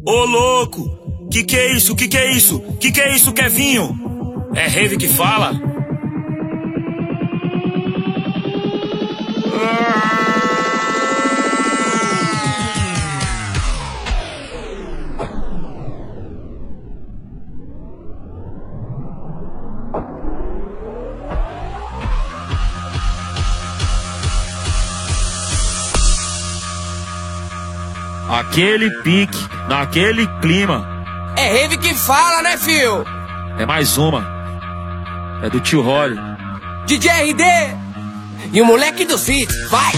Ô louco, que é isso? Que é isso? Que é isso, Kevinho? É rave que fala? Aquele pique, naquele clima. É rave que fala, né, fio? É mais uma. É do tio Rolly. DJ RD e o moleque dos hits, vai!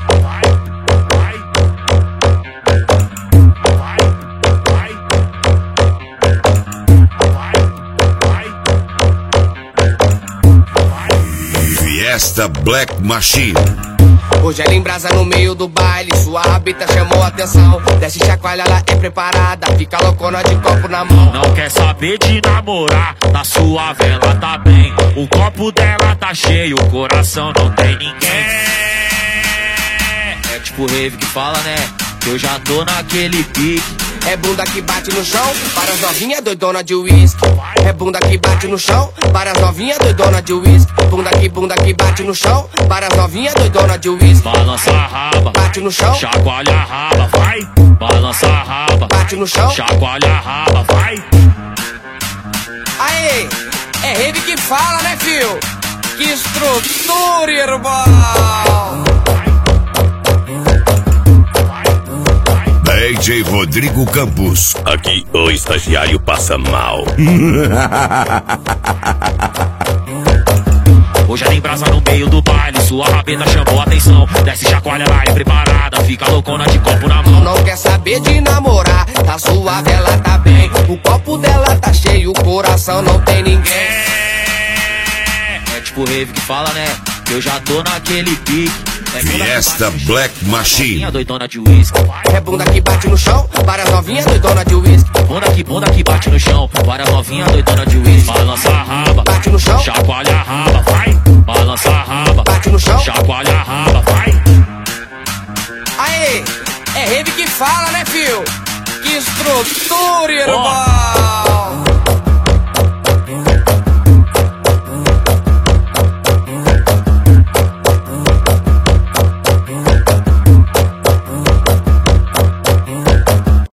Fiesta Black Machine. Hoje ela embrasa no meio do baile, sua rabita chamou a atenção. Desce chacoalha, ela é preparada, fica loucona de copo na mão. Não quer saber de namorar, tá suave, ela tá bem. O copo dela tá cheio, o coração não tem ninguém. É tipo rave que fala, né? Que eu já tô naquele pique. É bunda que bate no chão, para as novinhas doidona de uísque. É bunda que bate no chão, para as novinhas doidona de uísque. Bunda que bate no chão, para as novinhas doidona de uísque. Balança a raba, bate no chão, chacoalha a raba, vai. Balança a raba, bate no chão, chacoalha a raba, vai. Aê, é rave que fala, né, fio? Que estrutura, irmão! DJ Rodrigo Campos. Aqui o estagiário passa mal. Hoje ela embrasa no meio do baile, sua rabeta chamou a atenção. Desce chacoalha, ela é preparada, fica loucona de copo na mão. Não quer saber de namorar, tá suave, ela tá bem. O copo dela tá cheio, o coração não tem ninguém. É tipo rave que fala, né? Que eu já tô naquele pique. Fiesta Black Machine. Doidona de uísque. É bunda que bate no chão, para as novinhas doidona de uísque. Bunda que bate no chão, para as novinhas doidona de uísque. Balança a raba, bate no chão, chacoalha a raba, vai. Balança a raba, bate no chão, chacoalha a raba, vai. Aê, é rave que fala, né, fio? Que estrutura, irmão!